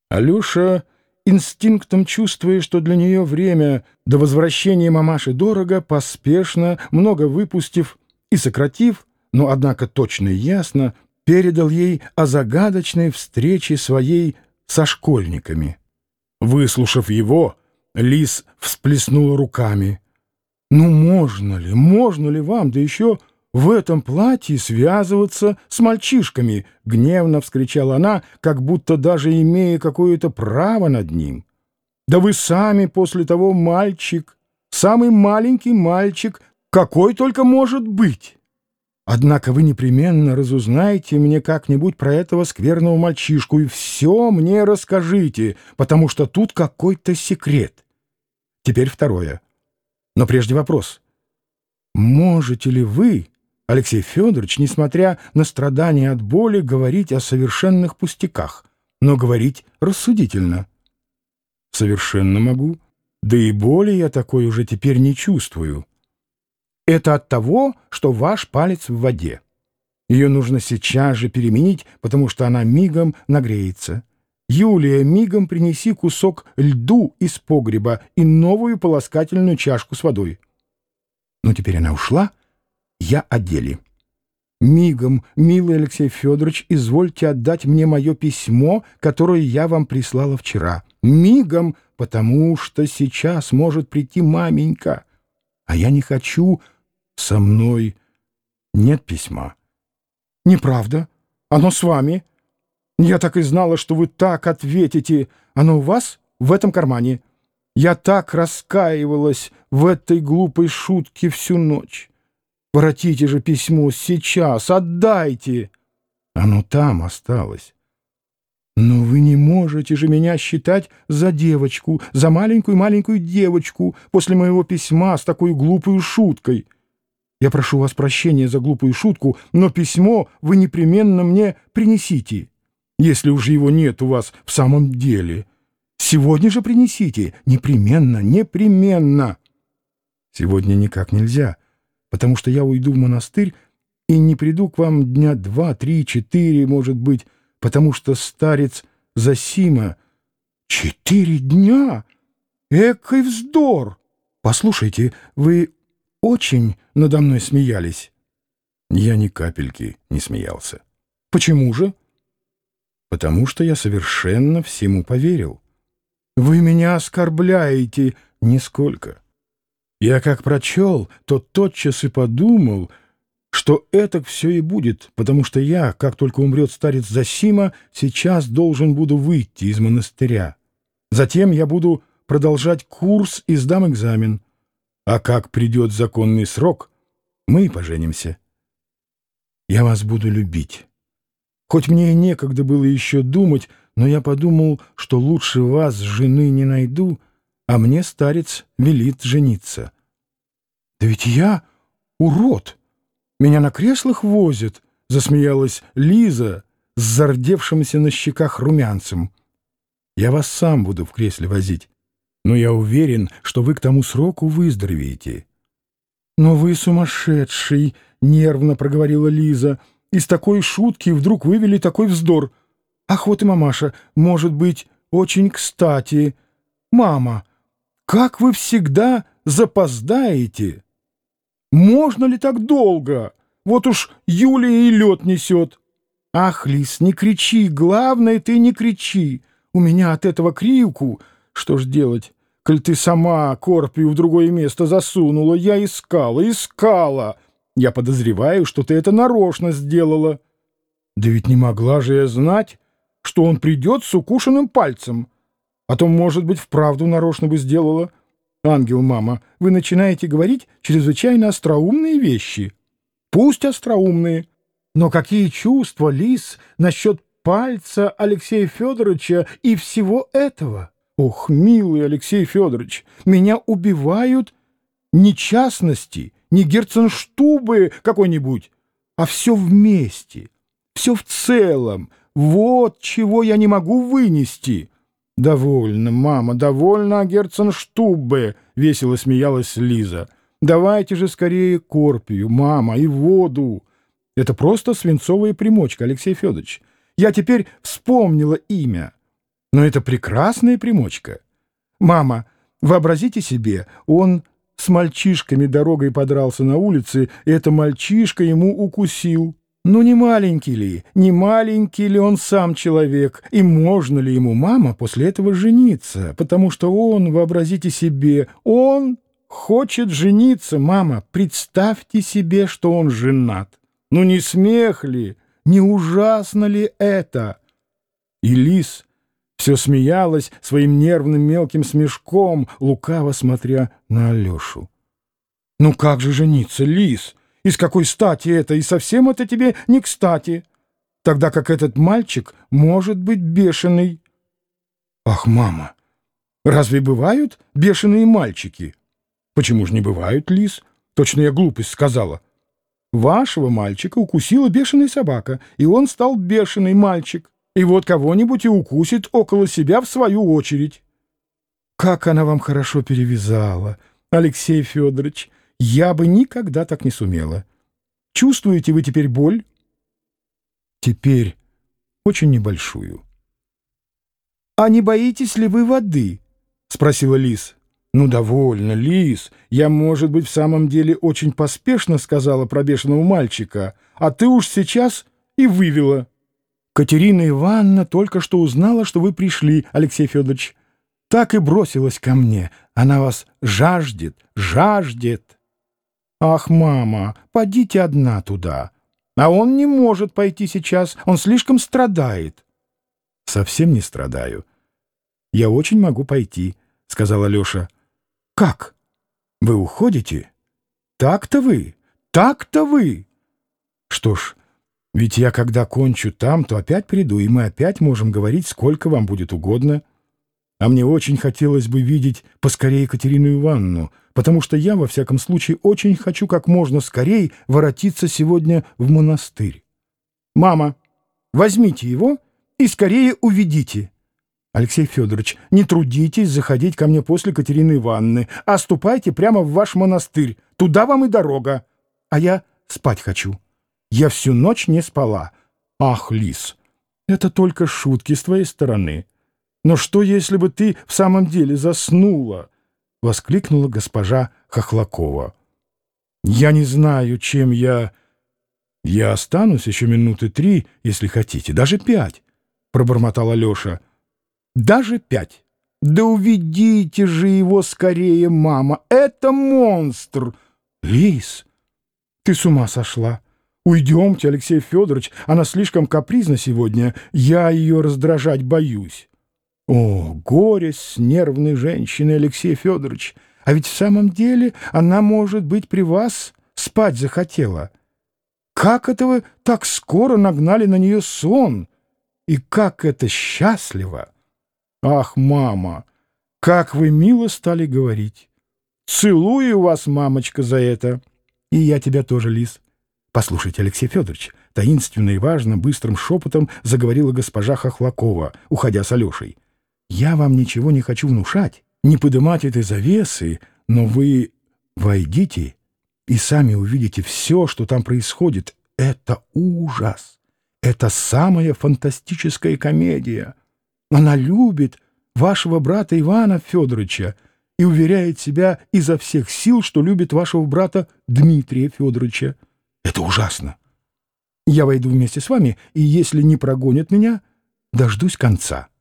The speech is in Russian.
Алеша, инстинктом чувствуя, что для нее время до возвращения мамаши дорого, поспешно, много выпустив и сократив, но, однако, точно и ясно, передал ей о загадочной встрече своей со школьниками. Выслушав его, Лис всплеснула руками. «Ну, можно ли вам, да еще в этом платье, связываться с мальчишками?» — гневно вскричала она, как будто даже имея какое-то право над ним. «Да вы сами после того мальчик, самый маленький мальчик, какой только может быть. Однако вы непременно разузнаете мне как-нибудь про этого скверного мальчишку и все мне расскажите, потому что тут какой-то секрет. Теперь второе. Но прежде вопрос. Можете ли вы, Алексей Федорович, несмотря на страдания от боли, говорить о совершенных пустяках, но говорить рассудительно? Совершенно могу. Да и боли я такой уже теперь не чувствую. Это от того, что ваш палец в воде. Ее нужно сейчас же переменить, потому что она мигом нагреется. Юлия, мигом принеси кусок льду из погреба и новую полоскательную чашку с водой. Ну, теперь она ушла, я о деле. Мигом, милый Алексей Федорович, извольте отдать мне мое письмо, которое я вам прислала вчера. Мигом, потому что сейчас может прийти маменька. А я не хочу, со мной нет письма. Неправда, оно с вами. Я так и знала, что вы так ответите. Оно у вас в этом кармане. Я так раскаивалась в этой глупой шутке всю ночь. Воротите же письмо сейчас, отдайте. Оно там осталось. Но вы не можете же меня считать за девочку, за маленькую-маленькую девочку после моего письма с такой глупой шуткой. Я прошу вас прощения за глупую шутку, но письмо вы непременно мне принесите, если уж его нет у вас в самом деле. Сегодня же принесите, непременно, непременно. Сегодня никак нельзя, потому что я уйду в монастырь и не приду к вам дня 2, 3, 4, может быть, потому что старец Зосима... 4 дня? Экой вздор! Послушайте, вы очень надо мной смеялись. Я ни капельки не смеялся. Почему же? Потому что я совершенно всему поверил. Вы меня оскорбляете нисколько. Я как прочел, то тотчас и подумал, что этак все и будет, потому что я, как только умрет старец Зосима, сейчас должен буду выйти из монастыря. Затем я буду продолжать курс и сдам экзамен. А как придет законный срок, мы и поженимся. Я вас буду любить. Хоть мне и некогда было еще думать, но я подумал, что лучше вас жены не найду, а мне старец велит жениться. Да ведь я урод. Меня на креслах возят, — засмеялась Лиза с зардевшимся на щеках румянцем. Я вас сам буду в кресле возить, но я уверен, что вы к тому сроку выздоровеете. Но вы сумасшедший, — нервно проговорила Лиза. Из такой шутки вдруг вывели такой вздор. Ах, вот и мамаша, может быть, очень кстати. Мама, как вы всегда запоздаете? Можно ли так долго? Вот уж Юлия и лед несет. Ах, Лис, не кричи, главное, ты не кричи. У меня от этого кривку. Что ж делать, коль ты сама корпию в другое место засунула? Я искала. Я подозреваю, что ты это нарочно сделала. Да ведь не могла же я знать, что он придет с укушенным пальцем. А то, может быть, вправду нарочно бы сделала. Ангел, мама, вы начинаете говорить чрезвычайно остроумные вещи. Пусть остроумные. Но какие чувства, Лис, насчет пальца Алексея Федоровича и всего этого? Ох, милый Алексей Федорович, меня убивают не частности, не Герценштубы какой-нибудь, а все вместе, все в целом. Вот чего я не могу вынести. «Довольно, мама, довольно о Герценштубе», — весело смеялась Лиза. «Давайте же скорее корпию, мама, и воду. Это просто свинцовая примочка, Алексей Федорович. Я теперь вспомнила имя. Но это прекрасная примочка. Мама, вообразите себе, он с мальчишками дорогой подрался на улице, и это мальчишка ему укусил. Ну, не маленький ли он сам человек, и можно ли ему, мама, после этого жениться? Потому что он, вообразите себе, он хочет жениться, мама, представьте себе, что он женат. Ну, не смех ли, не ужасно ли это? И Лис все смеялась своим нервным мелким смешком, лукаво смотря на Алешу. «Ну как же жениться, Лис? И с какой стати это? И совсем это тебе не кстати, тогда как этот мальчик может быть бешеный». «Ах, мама, разве бывают бешеные мальчики?» «Почему же не бывают, Лис? Точно я глупость сказала. Вашего мальчика укусила бешеная собака, и он стал бешеный мальчик. И вот кого-нибудь и укусит около себя в свою очередь». «Как она вам хорошо перевязала, Алексей Федорович! Я бы никогда так не сумела. Чувствуете вы теперь боль?» «Теперь очень небольшую». «А не боитесь ли вы воды?» — спросила Лис. «Ну, довольно, Лис. Я, может быть, в самом деле очень поспешно сказала про бешеного мальчика, а ты уж сейчас и вывела». «Катерина Ивановна только что узнала, что вы пришли, Алексей Федорович. Так и бросилась ко мне. Она вас жаждет, жаждет». «Ах, мама, подите одна туда. А он не может пойти сейчас, он слишком страдает». «Совсем не страдаю. Я очень могу пойти», — сказал Алеша. «Как? Вы уходите? Так-то вы, так-то вы!» «Что ж, ведь я, когда кончу там, то опять приду, и мы опять можем говорить, сколько вам будет угодно. А мне очень хотелось бы видеть поскорее Екатерину Ивановну, потому что я, во всяком случае, очень хочу как можно скорее воротиться сегодня в монастырь. Мама, возьмите его и скорее уведите. Алексей Федорович, не трудитесь заходить ко мне после Катерины Ивановны, а ступайте прямо в ваш монастырь, туда вам и дорога. А я спать хочу. Я всю ночь не спала. Ах, Лис, это только шутки с твоей стороны. Но что, если бы ты в самом деле заснула?» — воскликнула госпожа Хохлакова. «Я не знаю, чем я... Я останусь еще минуты 3, если хотите, даже 5, — пробормотал Алеша. «Даже 5? Да уведите же его скорее, мама! Это монстр!» «Лис, ты с ума сошла! Уйдемте, Алексей Федорович, она слишком капризна сегодня, я ее раздражать боюсь». «О, горе с нервной женщиной, Алексей Федорович! А ведь в самом деле она, может быть, при вас спать захотела. Как это вы так скоро нагнали на нее сон? И как это счастливо! Ах, мама, как вы мило стали говорить! Целую вас, мамочка, за это! И я тебя тоже, Лис. Послушайте, Алексей Федорович, таинственно и важно, быстрым шепотом заговорила госпожа Хохлакова, уходя с Алешей. Я вам ничего не хочу внушать, не подымать этой завесы, но вы войдите и сами увидите все, что там происходит. Это ужас. Это самая фантастическая комедия. Она любит вашего брата Ивана Федоровича и уверяет себя изо всех сил, что любит вашего брата Дмитрия Федоровича. Это ужасно. Я войду вместе с вами, и если не прогонят меня, дождусь конца.